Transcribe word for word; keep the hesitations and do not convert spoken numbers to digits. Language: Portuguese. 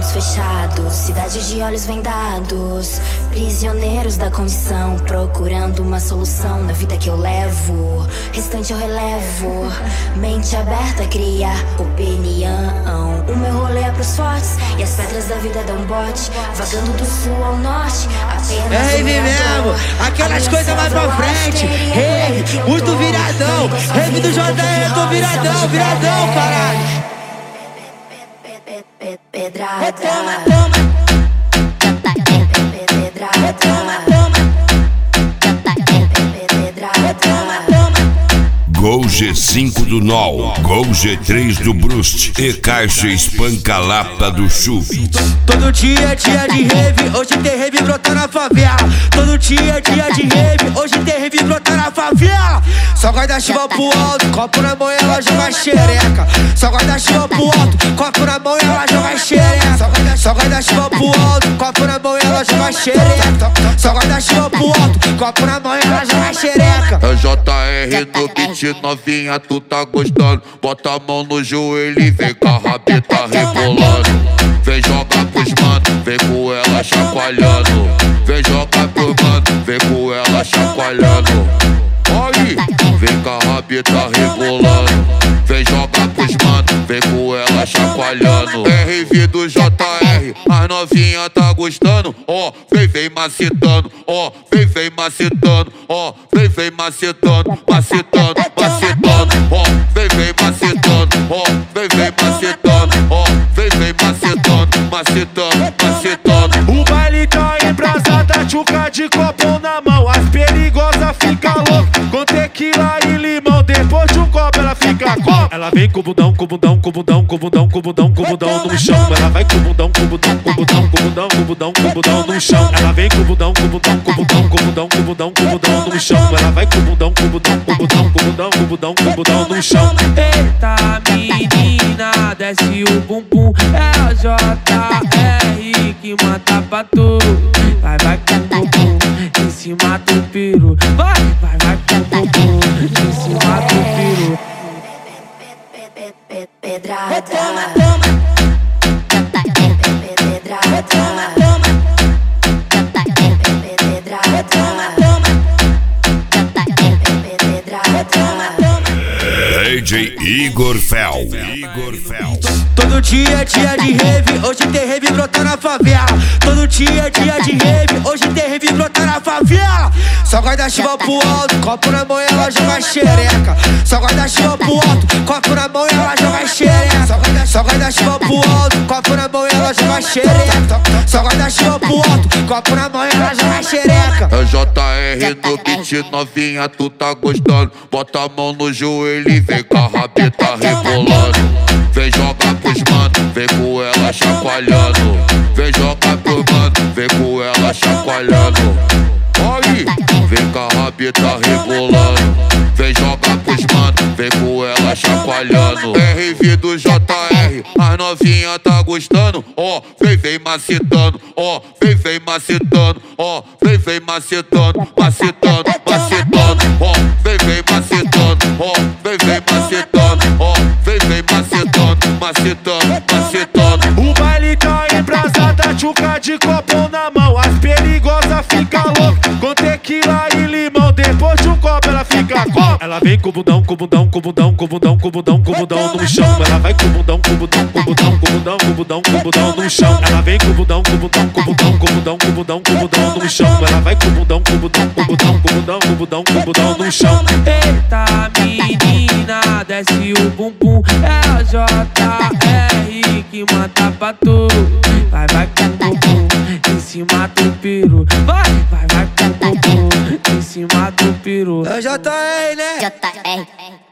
olhos fechados, cidade de olhos vendados, prisioneiros da condição, procurando uma solução na vida que eu levo. Restante eu relevo, mente aberta cria opinião. O meu rolê é pros fortes e as pedras da vida dão bote, vagando do sul ao norte, apenas é rave mesmo, aquelas coisas mais pra frente. Rave, muito viradão, rave do J R, eu tô viradão, viradão, caralho. Pedrada, retoma, toma. pedrada, retoma, toma. pedrada, toma. Gol G cinco do N O L, Gol G três do Brust e Caixa Espanca-Lata do Chuve. Todo dia é dia de rave, hoje tem rave brotar na favela. Todo dia é dia de rave, hoje tem rave brotar na favela. Só guarda-chuva pro alto, copo na mão e ela joga xereca. Só guarda-chuva pro alto, copo na mão e ela joga xereca. Só guarda-chuva pro alto, copo na mão e ela joga xereca. Só guarda-chuva pro alto, copo na mão e ela joga xereca. É J R no beat, novinha, tu tá gostando. Bota a mão no joelho e vem com a rabeta rebolando. Vem jogar pros mano, vem com ela chacoalhando. Vem jogar pros mano, vem com ela chacoalhando. Aí, vem com a rabeta rebolando. Vem jogar pros mano, vem com ela chacoalhando. É rave do J R, as novinha tá gostando. Ó, oh, vem, vem macetando. Ó, oh, vem, vem macetando. Ó, oh, vem, vem macetando. Macetando, macetando. Ó, oh, vem, vem macetando. Ó, oh, vem, vem macetando. Ó, oh, vem, vem macetando. Macetando, macetando. O baile tá embrasada, tchuca de copo na mão. As perigosas fica louca com tequila e limão. Depois de um copo ela fica com. Ela vem com o bundão, com o bundão, com o bundão, com o bundão, com o bundão, com o bundão no chão. Ela vai com o bundão, com o bundão, com o bundão, com o bundão, com o bundão, com o bundão no chão. Ela vem com o bundão, com o bundão, com o bundão, com o bundão, com o bundão, com o bundão no chão. Ela vai com o bundão, com o bundão, com o bundão, com o bundão, com o bundão, com o bundão no chão. Eita menina, desce o bumbum. É a J R que mata pra tu. Vai, vai com o bumbum em cima do piro. Vai, vai, vai com o bumbum em cima do piro. pedrada, retoma, toma. pedrada, toma, toma. pedrada, toma, toma. pedrada, D J Igor Fel. Igor Fel. Todo dia é dia de rave, hoje tem rave brotar na favela. Todo dia é dia de rave, hoje tem rave brotar na favela. Só guarda-chuva pro alto, copo na mão e ela joga xereca. Só guarda-chuva pro alto, copo na mão e ela joga xereca. Só guarda-chuva pro alto, copo na mão e ela joga xereca. Só guarda-chuva pro alto, copo na mão e ela joga xereca. É J R no beat, novinha, tu tá gostando. Bota a mão no joelho e vem com a rabeta rebolando. Vem jogar pros mano, vem com ela chacoalhando. Vem jogar pros mano, vem com ela chacoalhando. Aí, vem com a rabeta rebolando. Vem jogar pros mano, vem com ela chacoalhando. É rave do J R, as novinha tá gostando. Ó, oh, vem, vem macetando. Ó, oh, vem, vem macetando. Ó, oh, vem, vem macetando. Macetando, macetando. Ó, oh, vem, vem macetando. Ó, oh, vem, vem macetando. Ó, oh, vem, vem macetando. Macetando, macetando. O baile tá embrasada, tchuca de copo na mão. As perigosas fica louca com tequila e limão. Depois de um copo ela fica com. Ela vem com o bundão, com o bundão, com o bundão, com o bundão, com o bundão, com o bundão no chão. Ela vai com o bundão, com o bundão, com o bundão, com o bundão, com o bundão, com o bundão no chão. Ela vem com o bundão, com o bundão, com o bundão, com o bundão, com o bundão, com o bundão no chão. Ela vai com o bundão, com o bundão, com o bundão, com o bundão, com o bundão, com o bundão no chão. Eita menina, desce o bumbum. É a J R que mata pra tu. Vai, vai com o bumbum em cima do piro. Vai, vai, vai com o bumbum em cima do piro. É J R, né? J R